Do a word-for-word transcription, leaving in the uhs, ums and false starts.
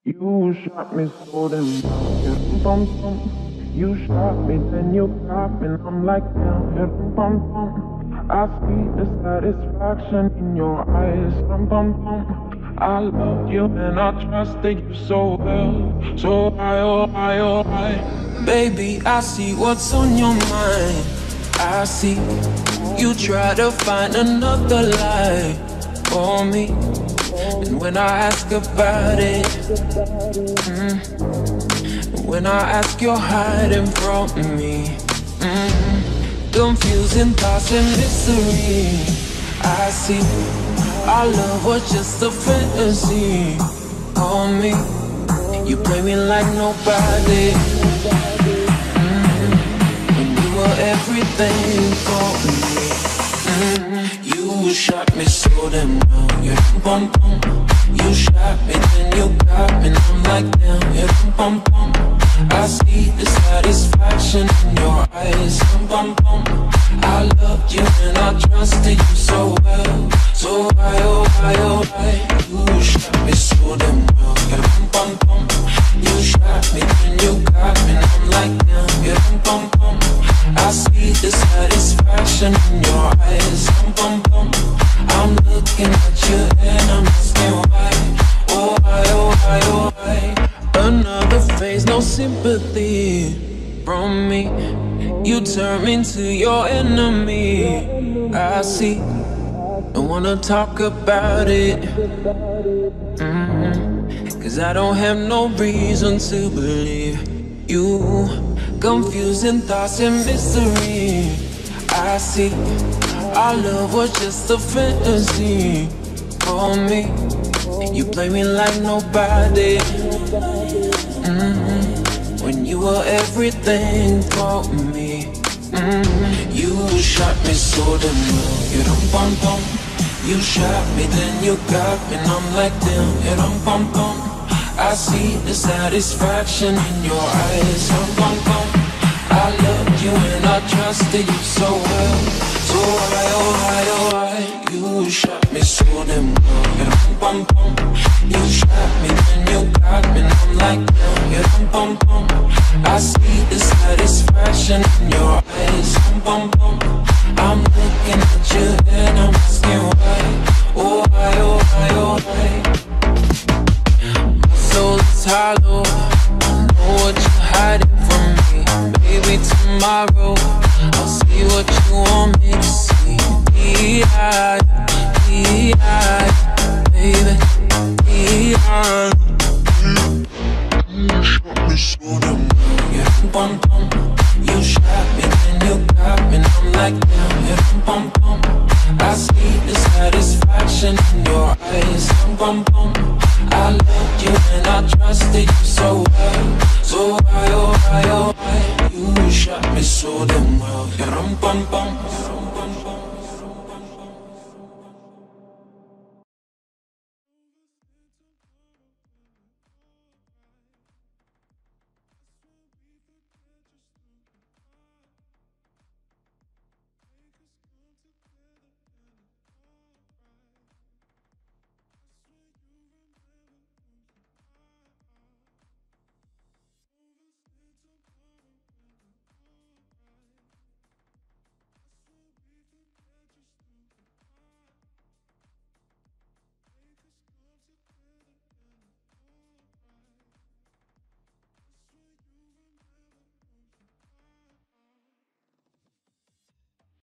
You shot me so damn well, yeah, bum bum. You shot me, then you got me, and I'm like damn, yeah, bum bum. I see the satisfaction in your eyes, bum bum bum. I loved you and I trusted you so well, so I, oh I, oh I. Baby, I see what's on your mind. I see you try to find another lie for me. And when I ask about it, mm, when I ask, you're hiding from me. mm, Confusing thoughts and mystery. I see our love was just a fantasy for me. You play me like nobody. mm, When you were everything for me. mm, You shot me so damn well, yeah, bum bum. You shot me, then you got me, and I'm like damn, yeah, bum bum. I see the satisfaction in your eyes, bum bum. I loved you and I trusted you so well, so why oh why oh why? You shot me so damn well, yeah, bum bum. You shot me, then you got me, and I'm like damn, yeah, bum bum. I see the satisfaction in your eyes, bum bum. I'm looking at you and I'm asking why, oh why, oh why, oh why? Another phase, no sympathy from me. You turn me into your enemy. I see, don't wanna talk about it, mm-hmm. Cause I don't have no reason to believe you. Confusing thoughts and mystery. I see our love was just a fantasy for me. You play me like nobody. mm-hmm. When you were everything for me. mm-hmm. You shot me so damn well, you don't bum bum. You shot me, then you got me, and I'm like damn, you don't bum bum. I see the satisfaction in your eyes, bum bum bum. I loved you and I trusted you so well, so why, oh why, oh why? You shot me so damn well, yeah, bum bum. You shot me, then you got me, and I'm like damn, yeah, bum bum. I see the satisfaction in your eyes, bum bum. I'm looking at you and I'm asking why, oh why, oh why, oh why? My soul is hollow, I know what you're hiding from me. Maybe tomorrow I'll see what you want me to see. E-I, E-I, baby, E-I. You shot me so damn well, yeah, bum bum. You shot me, then you got me, and I'm like damn, yeah, bum bum. I see the satisfaction in your eyes, bum bum. I loved you and I trusted you so well, so why, oh why, oh why? You shot me so damn well, yeah, bum bum.